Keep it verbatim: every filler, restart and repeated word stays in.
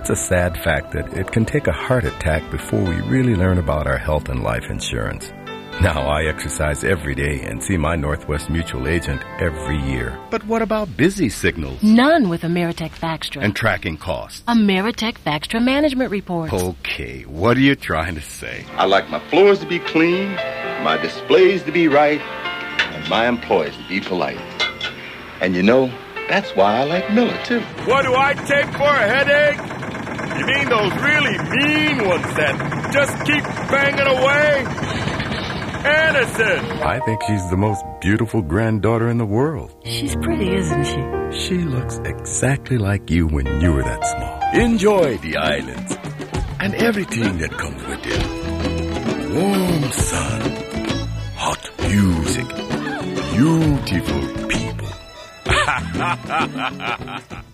It's a sad fact that it can take a heart attack before we really learn about our health and life insurance. Now, I exercise every day and see my Northwest Mutual agent every year. But what about busy signals? None with Ameritech Vaxtra. And tracking costs? Ameritech Vaxtra management reports. Okay, what are you trying to say? I like my floors to be clean, my displays to be right, and my employees to be polite. And you know, that's why I like Miller, too. What do I take for a headache? You mean those really mean ones that just keep banging away? Addison! I think she's the most beautiful granddaughter in the world. She's pretty, isn't she? She looks exactly like you when you were that small. Enjoy the islands and everything that comes with it. Warm sun, hot music, beautiful people.